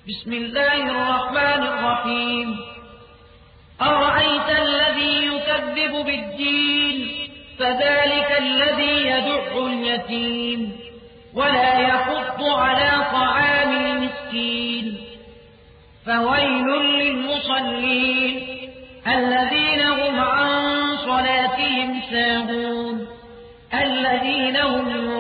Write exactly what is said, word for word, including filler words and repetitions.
بسم الله الرحمن الرحيم أرأيت الذي يكذب بالدين فذلك الذي يدع اليتيم ولا يحض على طعام المسكين فويل للمصلين الذين هم عن صلاتهم ساهون الذين هم